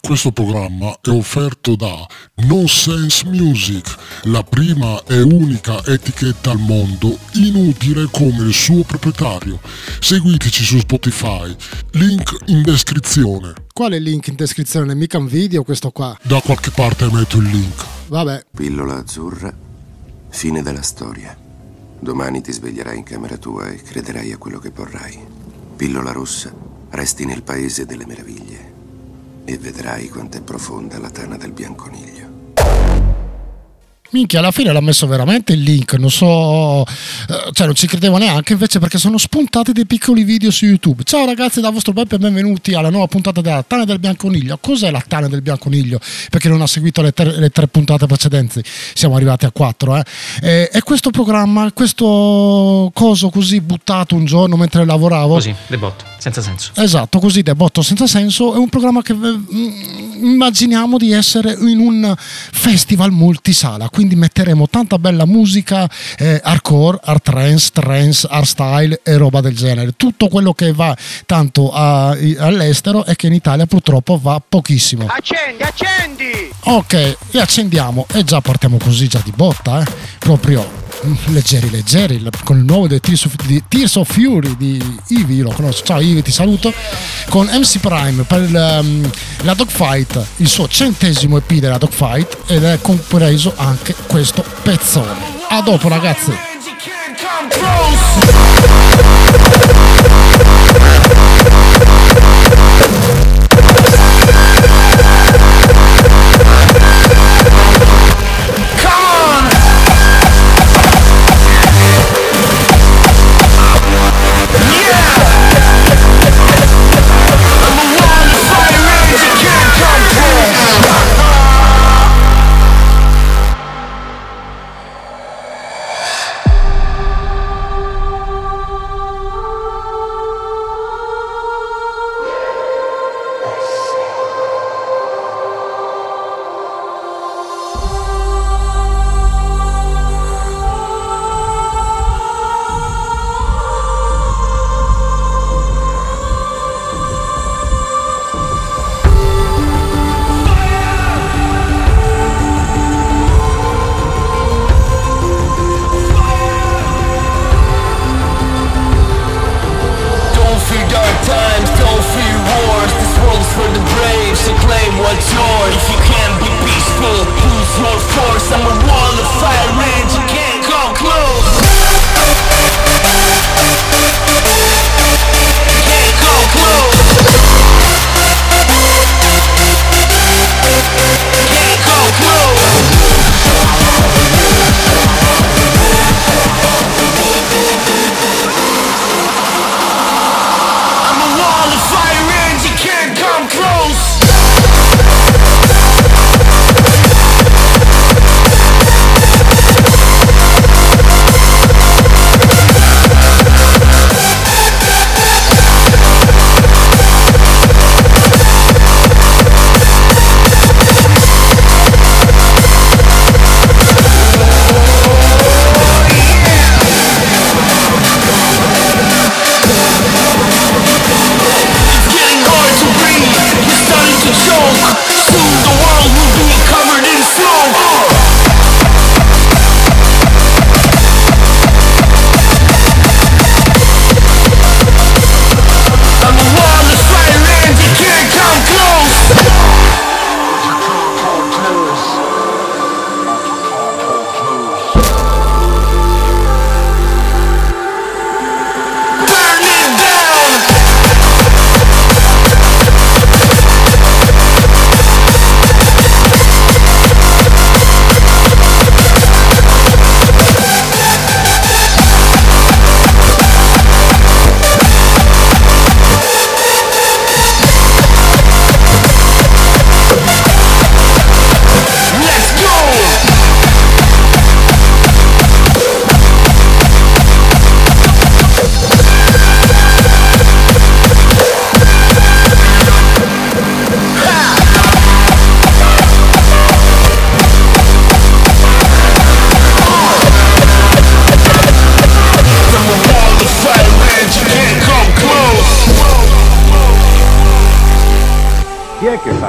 Questo programma è offerto da Nonsense Music, la prima e unica etichetta al mondo inutile come il suo proprietario. Seguiteci su Spotify, link in descrizione. Quale link in descrizione? Mica un video questo qua. Da qualche parte metto il link. Vabbè. Pillola azzurra, fine della storia. Domani ti sveglierai in camera tua e crederai a quello che vorrai. Pillola rossa, resti nel paese delle meraviglie e vedrai quanto è profonda la tana del bianconiglio. Minchia, alla fine l'ha messo veramente il link, non so, cioè non ci credevo neanche, invece, perché sono spuntati dei piccoli video su YouTube. Ciao ragazzi, da vostro Peppe, benvenuti alla nuova puntata della Tana del Bianconiglio. Cos'è la Tana del Bianconiglio? Perché non ha seguito le tre puntate precedenti, siamo arrivati a 4. E questo programma, questo coso così buttato un giorno mentre lavoravo. Così, de botto, senza senso. Esatto, così de botto, senza senso. È un programma che immaginiamo di essere in un festival multisala. Quindi metteremo tanta bella musica hardcore, hard trance, hardstyle e roba del genere. Tutto quello che va tanto all'estero e che in Italia purtroppo va pochissimo. Accendi! Ok, e accendiamo. E già partiamo così, già di botta, proprio leggeri, con il nuovo di Tears of Fury di Ivi, lo conosco. Ciao Ivi, ti saluto. Con MC Prime per la Dogfight, il suo 100° EP della Dogfight, ed è compreso anche questo pezzone. A dopo ragazzi.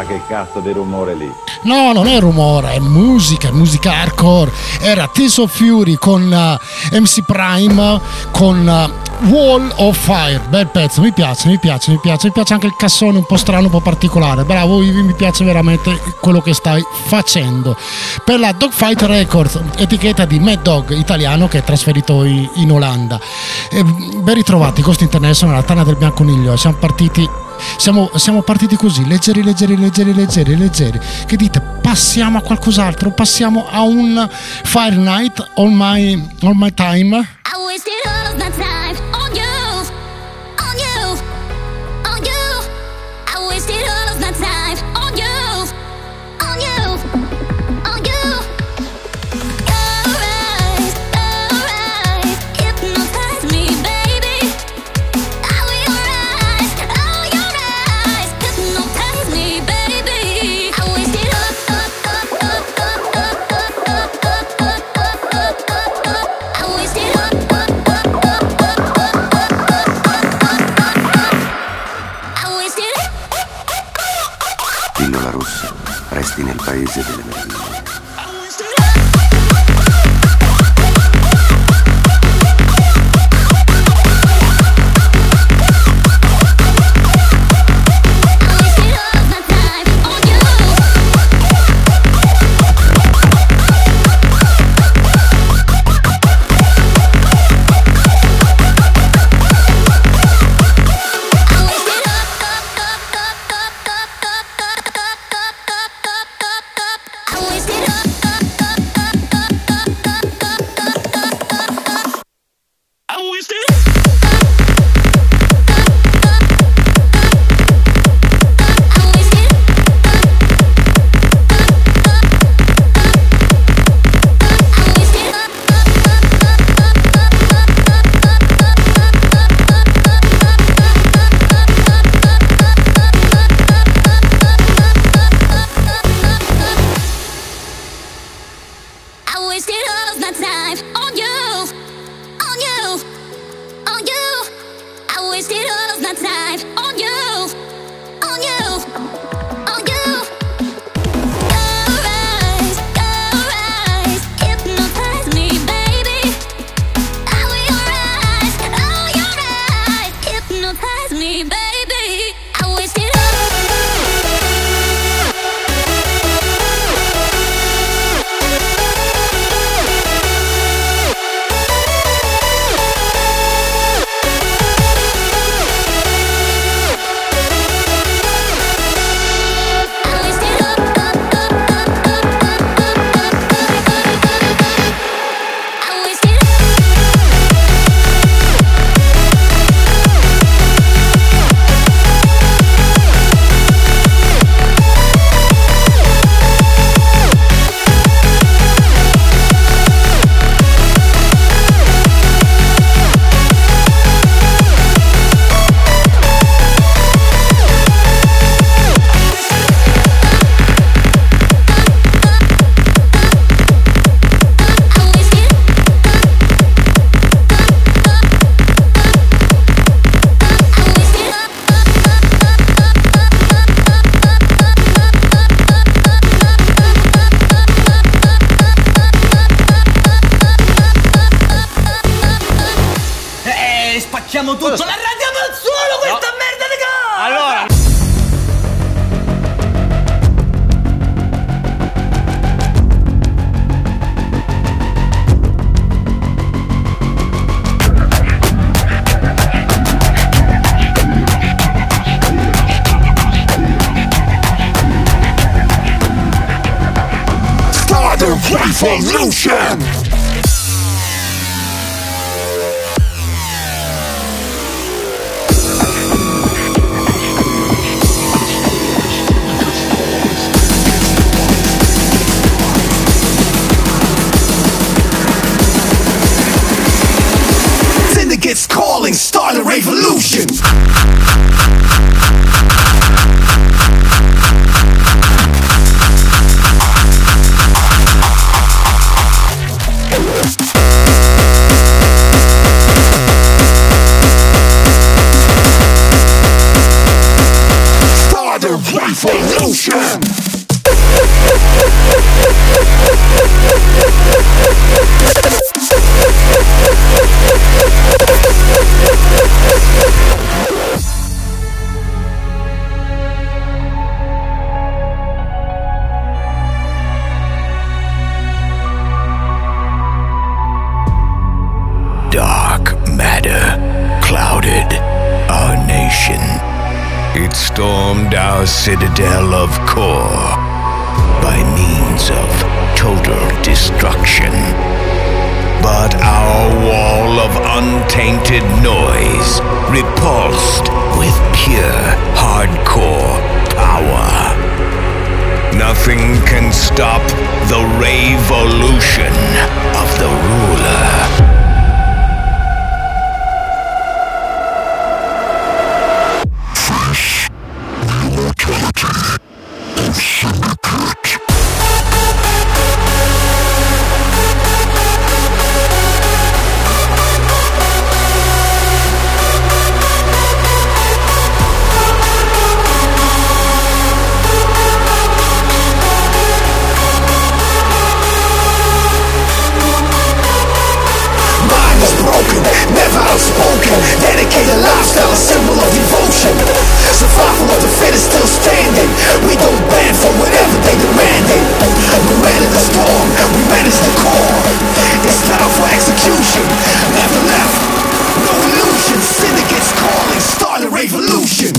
quel cazzo di rumore lì? No, non è rumore, è musica hardcore. Era Tears of Fury con MC Prime con Wall of Fire. Bel pezzo, mi piace anche il cassone un po' strano, un po' particolare. Bravo Ivi, mi piace veramente quello che stai facendo. Per la Dogfight Records, etichetta di Mad Dog italiano che è trasferito in Olanda. Ben ritrovati, Ghost International, la Tana del Bianconiglio. Siamo partiti così, leggeri. Che dite? Passiamo a qualcos'altro, passiamo a un Fire Night All My Time. I wasted all of my time on you, on you, on you. I wasted all of my time on you, on you, on you. Alright, hypnotize me, baby. Oh, your eyes, hypnotize me, baby. I wasted Pillola rossa, resti nel paese delle meraviglie. Spacchiamo tutto, la radiamo al suolo questa merda di cosa! Allora, Start a revolution! Syndicates calling, start a revolution. Start a revolution. citadel of Kor by means of total destruction. But our wall of untainted noise repulsed with pure hardcore power. Nothing can stop the revolution of the ruler. Never outspoken, dedicated lifestyle, a symbol of devotion. Survival of the fittest still standing. We don't bend for whatever they demanding. We weather the storm, we manage the core. It's time for execution. Never left, no illusions. Syndicates calling, start a revolution.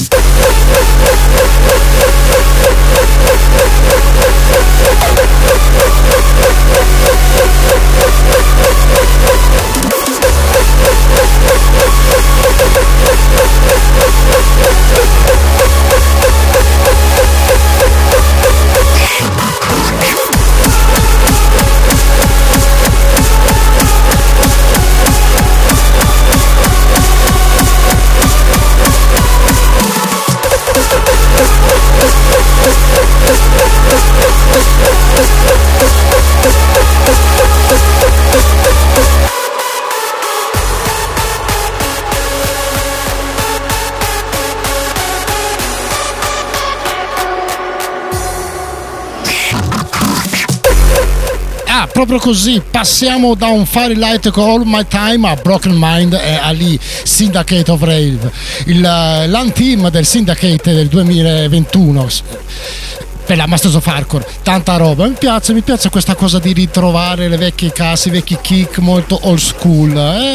Proprio così, passiamo da un Firelight con All My Time a Broken Mind e a lì Syndicate of Rave, l'anteam del Syndicate del 2021 per la Masters of Hardcore. Tanta roba, mi piace questa cosa di ritrovare le vecchie casse, i vecchi kick molto old school.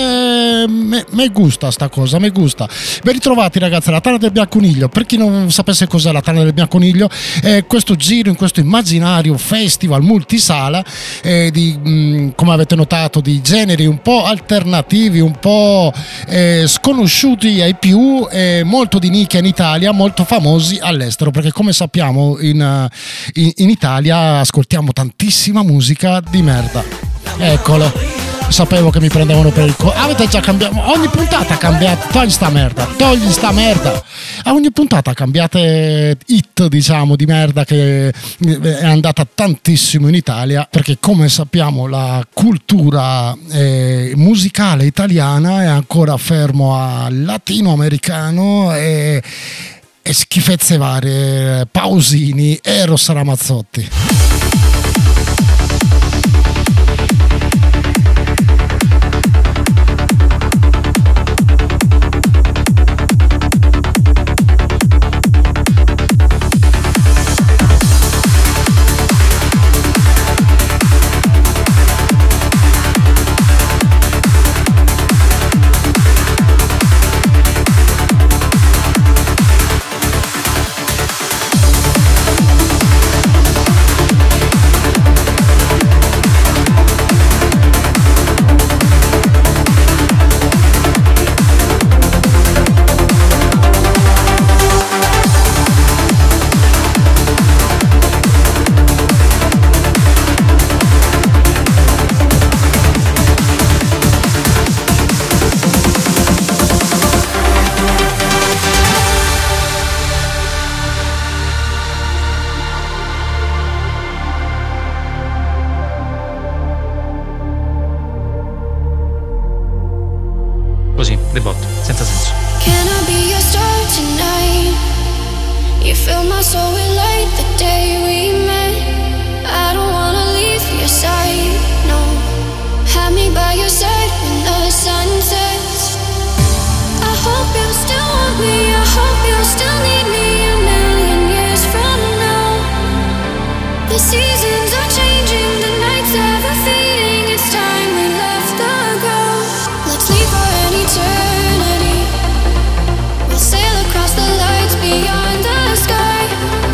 Me gusta sta cosa, me gusta. Ben ritrovati ragazzi, la Tana del Bianconiglio. Per chi non sapesse cos'è la Tana del Bianconiglio, è questo giro in questo immaginario festival multisala di, come avete notato, di generi un po' alternativi, un po' sconosciuti ai più, molto di nicchia in Italia, molto famosi all'estero, perché come sappiamo in Italia ascoltiamo tantissima musica di merda. Eccolo, sapevo che mi prendevano per il avete già cambiato, ogni puntata cambiate, togli sta merda, a ogni puntata cambiate hit, diciamo, di merda che è andata tantissimo in Italia, perché come sappiamo la cultura musicale italiana è ancora fermo al latinoamericano e schifezze varie, Pausini e Eros Ramazzotti. Così, de botto, senza senso. Can I be your star tonight? You fill my soul with light the day we met. I don't wanna leave your side, no. Have me by your side when the sun sets. I hope you still want me, I hope you still need me a million years from now. The seasons are changing, the nights ever fading. It's time we left the ghost. Let's leave for an eternity. We'll sail across the lights beyond the sky.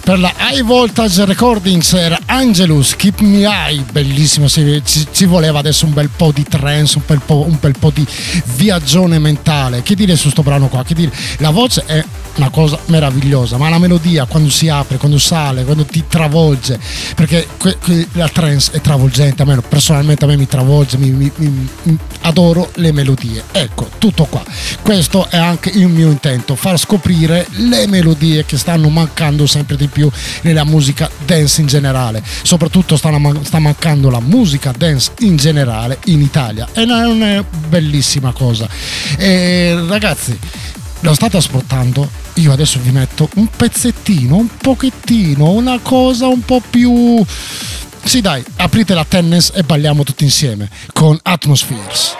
per la High Voltage Recordings era Angelus, Keep Me High, bellissimo, ci voleva adesso un bel po' di trance, un bel po' di viaggione mentale. Che dire su sto brano qua? Che dire? La voce è una cosa meravigliosa, ma la melodia quando si apre, quando sale, quando ti travolge, perché la trance è travolgente, personalmente a me mi travolge, adoro le melodie. Ecco, tutto qua. Questo è anche il mio intento, far scoprire le melodie che stanno mancando sempre di più nella musica dance in generale, soprattutto sta mancando la musica dance in generale in Italia, e è una bellissima cosa. E ragazzi, lo state ascoltando? Io adesso vi metto un pezzettino, un pochettino, una cosa un po' più... Sì dai, aprite la tennis e balliamo tutti insieme con Atmospheres.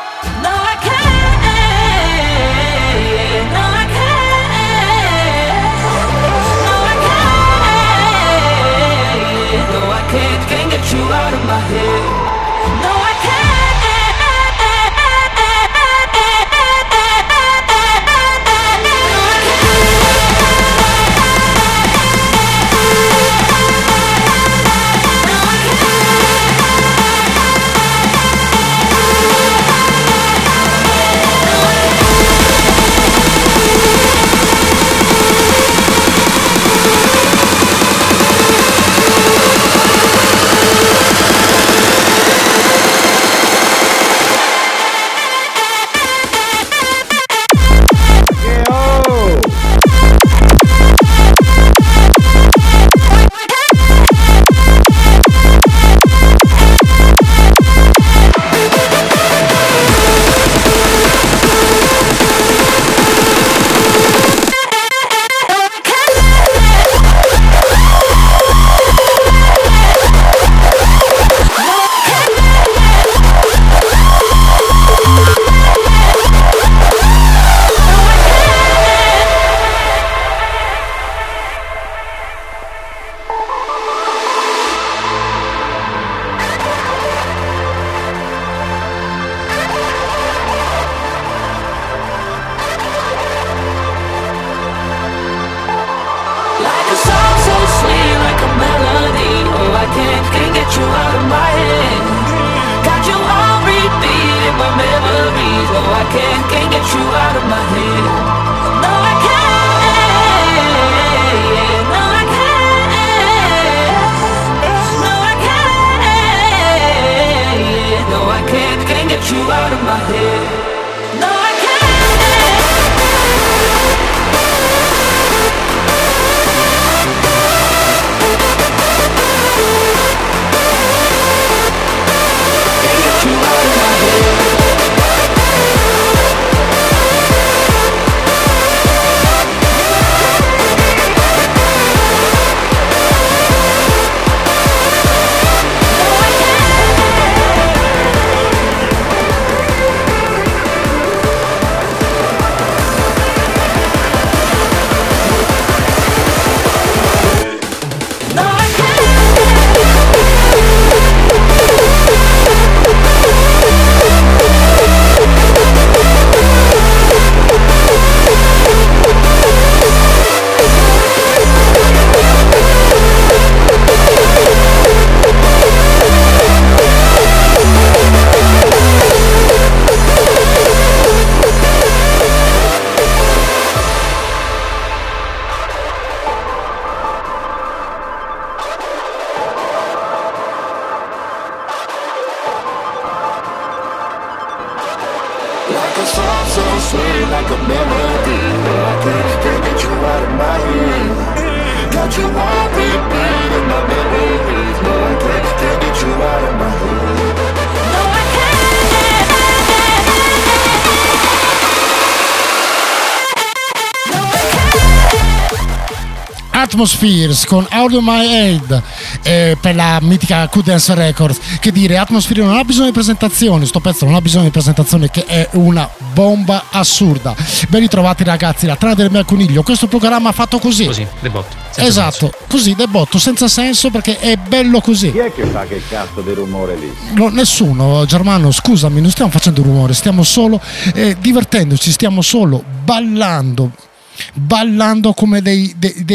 Atmospheres con Audio My Aid per la mitica Q-Dance Records. Che dire, Atmosphere non ha bisogno di presentazioni, sto pezzo non ha bisogno di presentazioni, che è una bomba assurda. Ben ritrovati ragazzi, la trama del mio coniglio, questo programma fatto così debotto, esatto, senso. Così debotto, senza senso, perché è bello così. Chi è che fa che cazzo di rumore lì? No, nessuno, Germano, scusami, non stiamo facendo rumore, stiamo solo divertendoci, stiamo solo ballando come dei pazzi.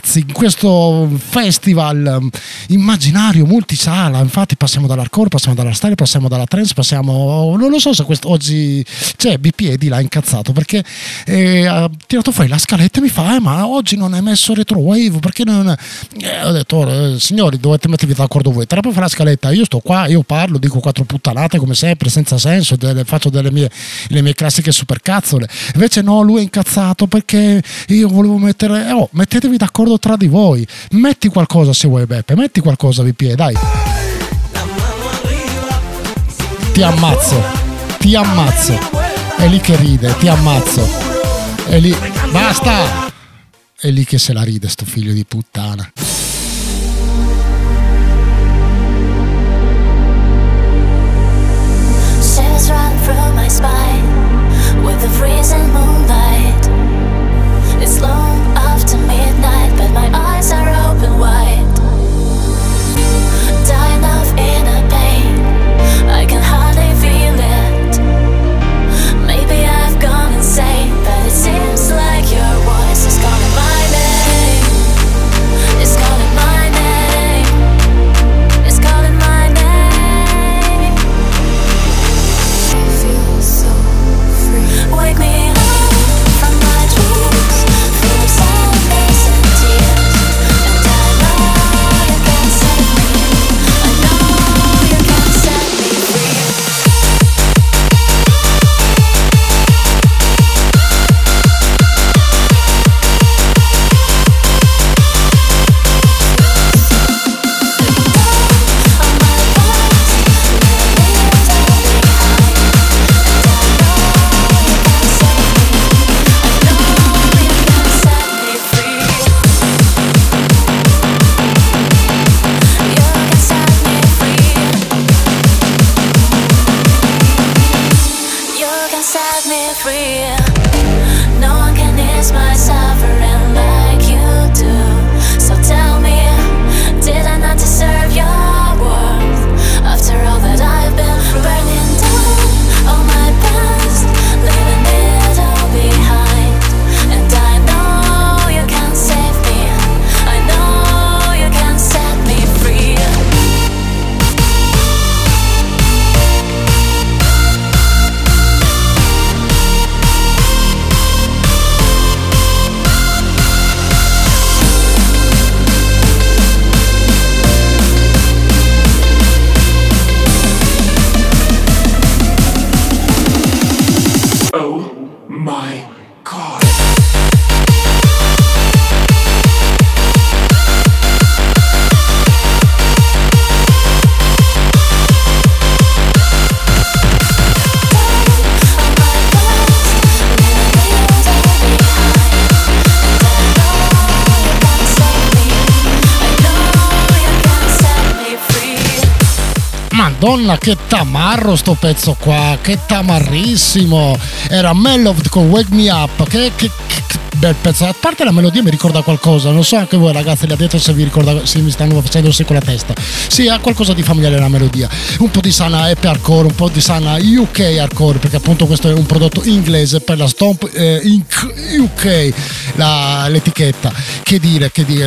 ragazzi, in questo festival immaginario multisala. Infatti passiamo dall'hardcore, passiamo dalla style, passiamo dalla trance, passiamo, non lo so se oggi c'è BP di là incazzato perché ha tirato fuori la scaletta e mi fa ma oggi non hai messo retrowave, perché non ho detto signori, dovete mettervi d'accordo voi, te la puoi fare la scaletta, io sto qua, io parlo, dico 4 puttanate come sempre senza senso, faccio le mie classiche supercazzole. Invece no, lui è incazzato perché io volevo mettere, mettetevi d'accordo tra di voi, metti qualcosa se vuoi Beppe, metti qualcosa VP, dai, ti ammazzo, è lì che ride, ti ammazzo, è lì, basta, è lì che se la ride sto figlio di puttana. Shivers run through my spine with the freezing moonlight. It's long after midnight, but my eyes are open wide. Dying of inner pain, I can hardly feel it. Maybe I've gone insane, but it seems like your voice is calling my name. It's calling my name. It's calling my name. I feel so free. Wake me up from my dreams, full of sadness and tears. And I know you can save me. I know you can set me free. Madonna che tamarro sto pezzo qua, che tamarrissimo. Era Mellowed con Wake Me Up, che bel pezzo. A parte la melodia mi ricorda qualcosa, non so anche voi ragazzi là dietro se vi ricorda, se mi stanno facendo il secco la testa. Sì, ha qualcosa di familiare la melodia, un po' di sana happy hardcore, un po' di sana UK hardcore, perché appunto questo è un prodotto inglese per la Stomp UK, l'etichetta. Che dire,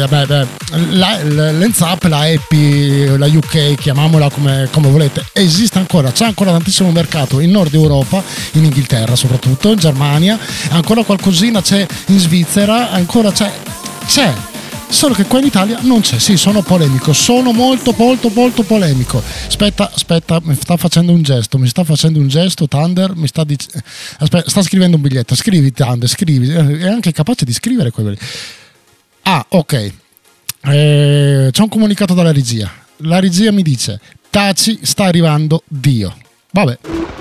l'Ends Up, la happy, la UK, chiamiamola come volete, esiste ancora, c'è ancora tantissimo mercato in Nord Europa, in Inghilterra soprattutto, in Germania, ancora qualcosina c'è in Svizzera, ancora c'è, solo che qua in Italia non c'è. Sì, sono polemico, sono molto polemico. Aspetta, mi sta facendo un gesto Thunder, aspetta, sta scrivendo un biglietto. Scrivi Thunder, scrivi, è anche capace di scrivere quelli. Ok, c'è un comunicato dalla regia, la regia mi dice taci, sta arrivando Dio. Vabbè.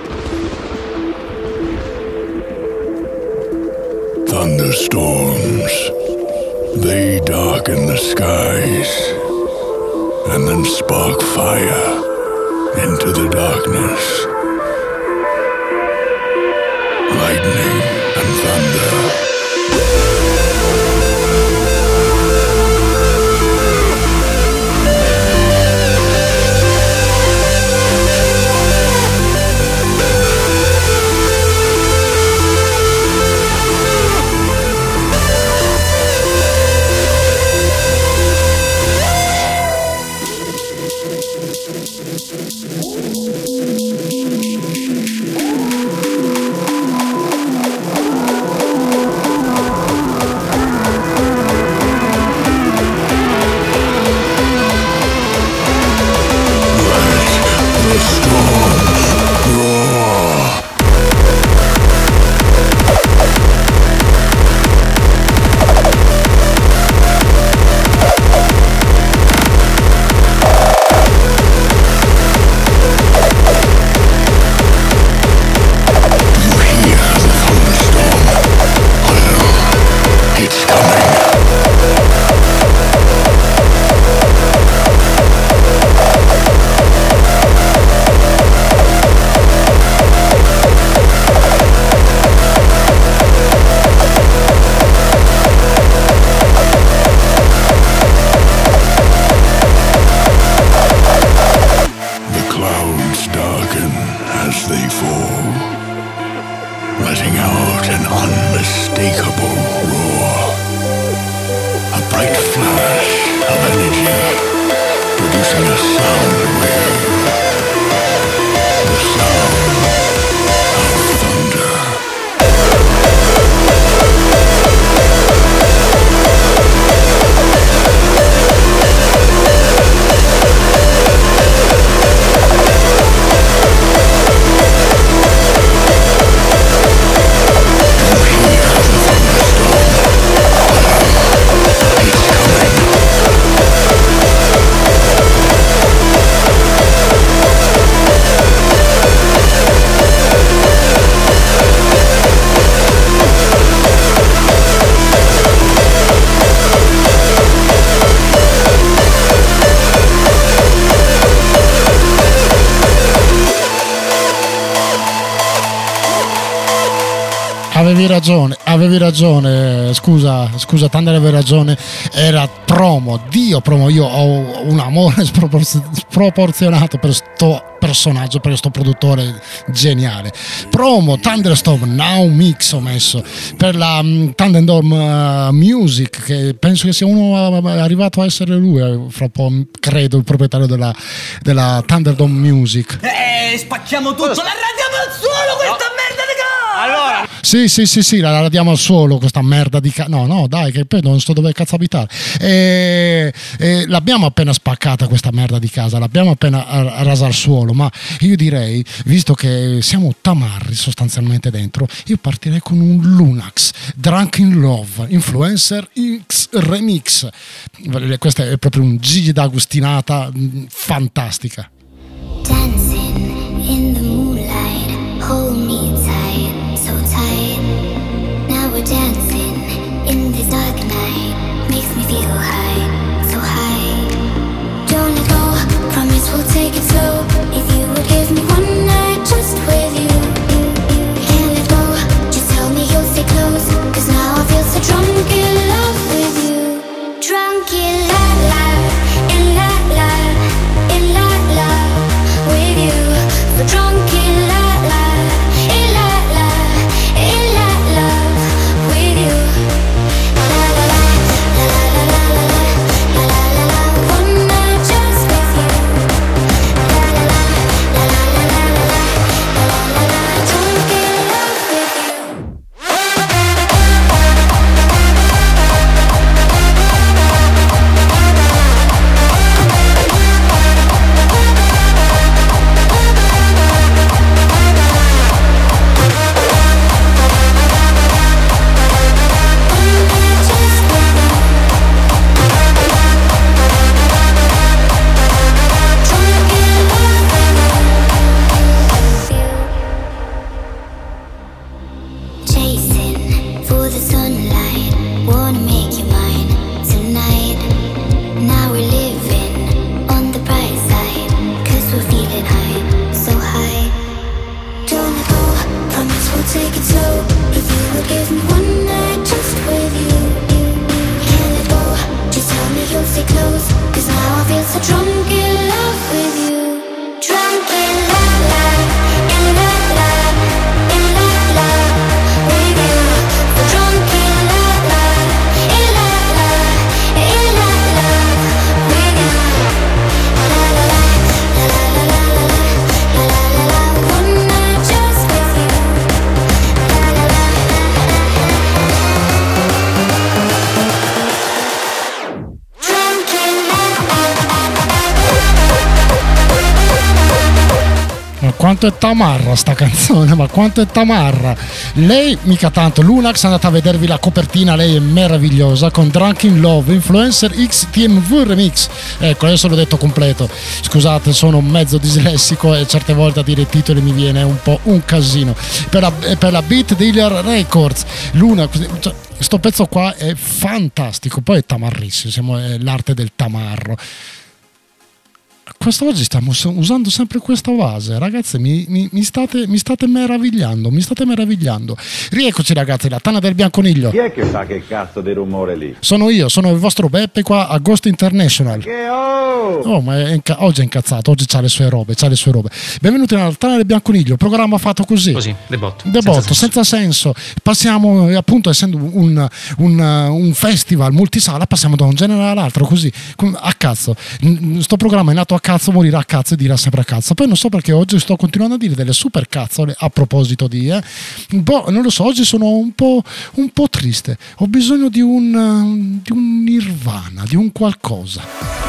Thunderstorms, they darken the skies and then spark fire into the darkness. Lightning and thunder. letting out an unmistakable roar. A bright flash of energy, producing a sound wave. The sound of thunder. Avevi ragione, scusa Thunder, avevi ragione, era promo, io ho un amore sproporzionato per sto personaggio, per questo produttore geniale. Promo Thunderstorm Now Mix ho messo per la Thunderdome Music, che penso che sia uno arrivato a essere lui fra un po', credo, il proprietario della Thunderdome Music. Spacchiamo tutto, la radiamo al suolo questa merda di cazzo! Allora, sì, la diamo al suolo questa merda di no, dai, che poi non so dove cazzo abitare. L'abbiamo appena spaccata questa merda di casa, l'abbiamo appena rasa al suolo, ma io direi, visto che siamo tamarri sostanzialmente dentro, io partirei con un Lunax, Drunk in Love, Influencer X Remix. Questa è proprio un Gigi d'Agustinata fantastica. Dancing in the moonlight, hold me tight, so tight. Now we're dancing in this dark night, makes me feel high, so high. Don't let go, promise we'll take it slow. If you would give me one night just with you, can't let go, just tell me you'll stay close. Cause now I feel so drunk in love with you. Drunk in love, in love, in love with you. We're drunk in love, in love, in love with you. La la la, la la la la, la la la la. One night just with you. La la la, la la la la, la la la la. Drunk in love with you. Chasing for the sunlight, wanna make you mine tonight. Now we're living on the bright side, cause we're feeling high, so high. Don't let go, promise we'll take it slow. If you would give me one night just with you, can't let go, just tell me you'll stay close. Cause now I feel so drunk in love with you. Drunk in love, in love, in love with you. We're drunk in love, in love, in love with you. La la la, la la la la, la la la. One night just with you. La la la. Drunk in Ma quanto è tamarra sta canzone, ma quanto è tamarra. Lei mica tanto, Lunax, andate a vedervi la copertina, lei è meravigliosa, con Drunk in Love, Influencer X TMV Remix. Ecco, adesso l'ho detto completo, scusate, sono mezzo dislessico e certe volte a dire i titoli mi viene un po' un casino. Per la Beat Dealer Records, Lunax, cioè, sto pezzo qua è fantastico, poi è tamarrissimo, è l'arte del tamarro. Quest'oggi stiamo usando sempre questa base, ragazzi, mi state meravigliando, Rieccoci ragazzi, la Tana del Bianconiglio. Chi è che fa che cazzo di rumore lì? Sono io, sono il vostro Beppe qua a Ghost International. Ma oggi è incazzato, oggi c'ha le sue robe. Benvenuti nella Tana del Bianconiglio, programma fatto così, debotto, senza senso. Passiamo, appunto, essendo un festival multisala, passiamo da un genere all'altro, così, a cazzo. Sto programma è nato a cazzo, morirà a cazzo e dirà sempre a cazzo. Poi non so perché oggi sto continuando a dire delle super cazzole a proposito di non lo so, oggi sono un po' triste, ho bisogno di un nirvana, di un qualcosa.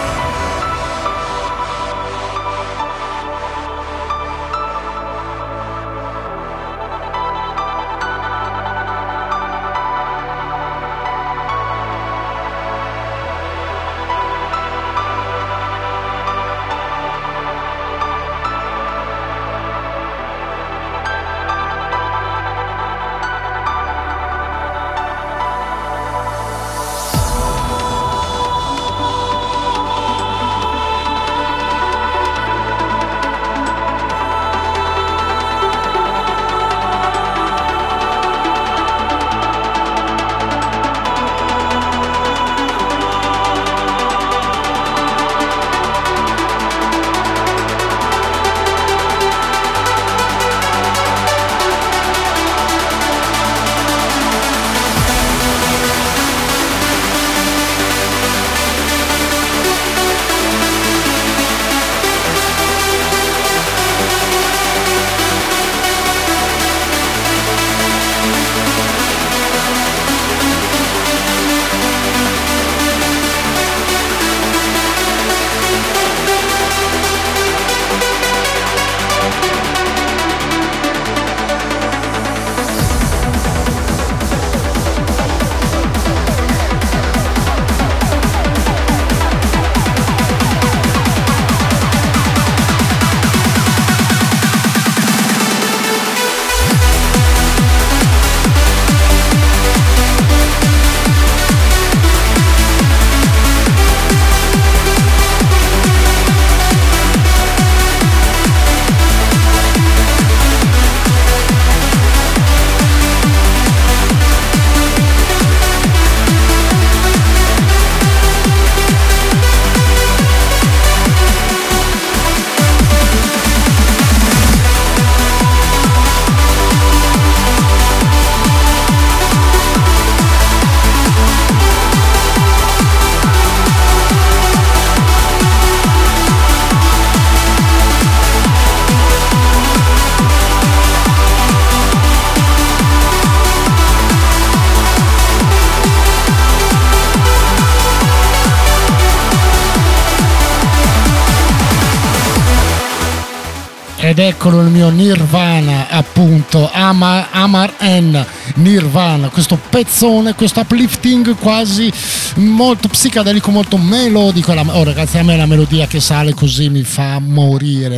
Ed eccolo il mio Nirvana, appunto, Amar N, Nirvana, questo pezzone, questo uplifting quasi molto psichedelico, molto melodico. Oh ragazzi, a me la melodia che sale così mi fa morire.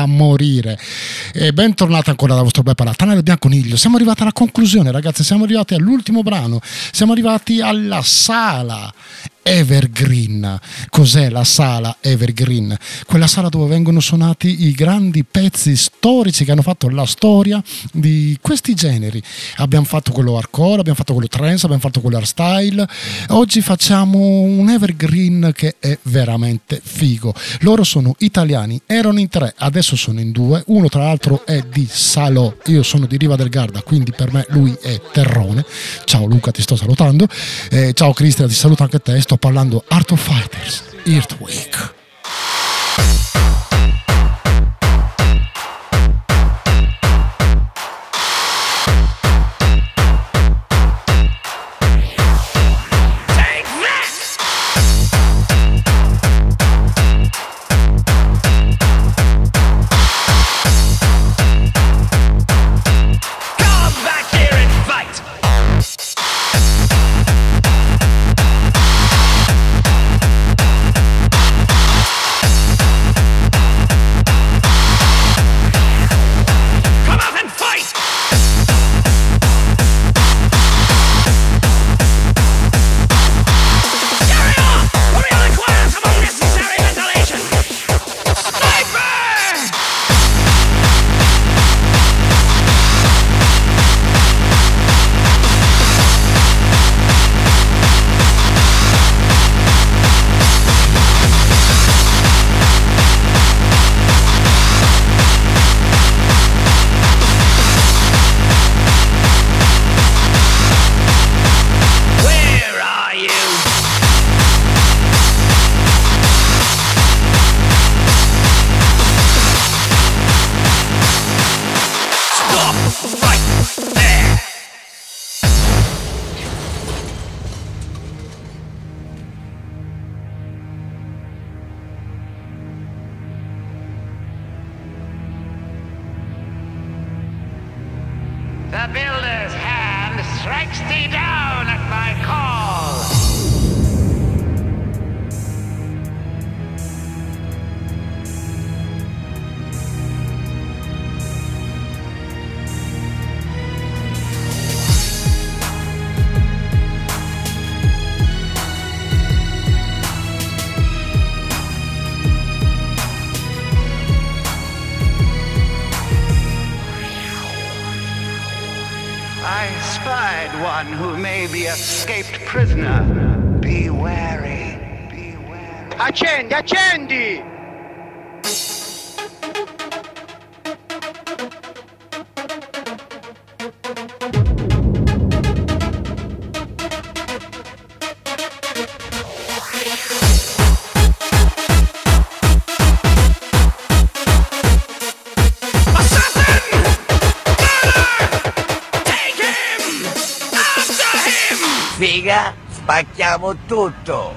E bentornati ancora da vostro Beppe alla Tana del Bianconiglio. Siamo arrivati alla conclusione, ragazzi, siamo arrivati all'ultimo brano, siamo arrivati alla sala Evergreen. Cos'è la sala Evergreen? Quella sala dove vengono suonati i grandi pezzi storici che hanno fatto la storia di questi generi. Abbiamo fatto quello hardcore, abbiamo fatto quello trance, abbiamo fatto quello hardstyle. Oggi facciamo un Evergreen che è veramente figo. Loro sono italiani, erano in 3, adesso sono in 2. Uno tra l'altro è di Salò, io sono di Riva del Garda, quindi per me lui è terrone. Ciao Luca, ti sto salutando. Ciao Cristian, ti saluto anche te. Sto parlando Art of Fighters, Earthquake. strikes thee down at my call. I spied one who may be escaped prisoner. Be wary. Be wary. Accendi, accendi! Figa, spacchiamo tutto!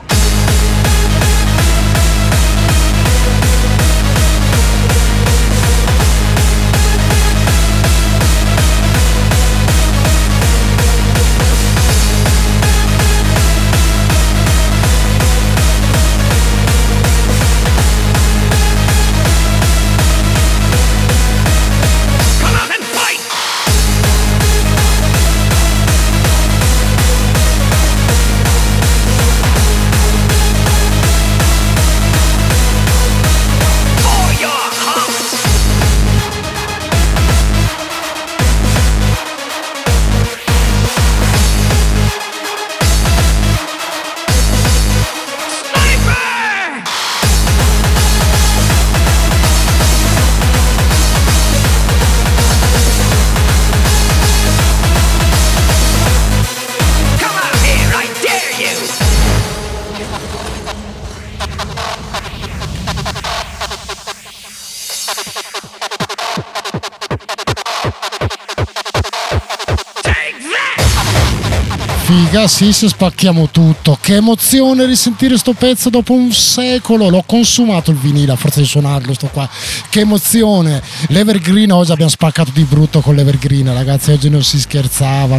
Figa, sì, se spacchiamo tutto. Che emozione risentire sto pezzo dopo un secolo. L'ho consumato il vinile a forza di suonarlo sto qua. Che emozione. L'Evergreen, oggi abbiamo spaccato di brutto con l'Evergreen, ragazzi. Oggi non si scherzava.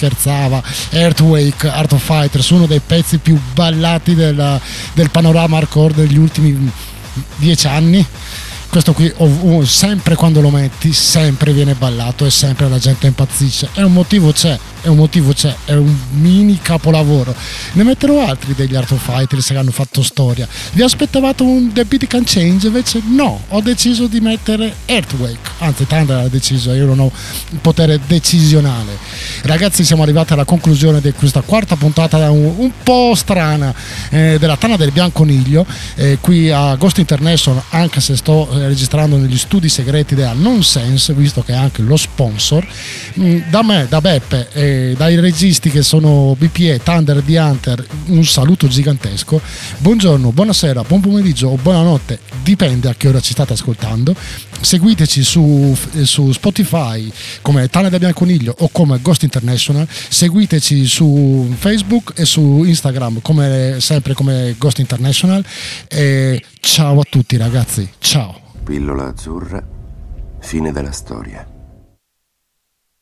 Earthquake, Art of Fighters, uno dei pezzi più ballati del panorama hardcore degli ultimi 10 anni. Questo qui sempre quando lo metti sempre viene ballato e sempre la gente impazzisce, e un motivo c'è, è un mini capolavoro. Ne metterò altri degli Art of Fighters che hanno fatto storia. Vi aspettavate un The Beat Can Change? Invece no, ho deciso di mettere Earthquake, anzi Thunder ha deciso, io non ho un potere decisionale. Ragazzi, siamo arrivati alla conclusione di questa quarta puntata un po' strana della Tana del Bianconiglio, qui a Ghost International, anche se sto registrando negli studi segreti della Nonsense, visto che è anche lo sponsor. Da me, da Beppe e dai registi che sono BPE, Thunder e The Hunter, un saluto gigantesco. Buongiorno, buonasera, buon pomeriggio o buonanotte, dipende a che ora ci state ascoltando. Seguiteci su Spotify come Tana del Bianconiglio o come Ghost International. Seguiteci su Facebook e su Instagram come sempre come Ghost International. E ciao a tutti ragazzi, ciao. Pillola azzurra, fine della storia.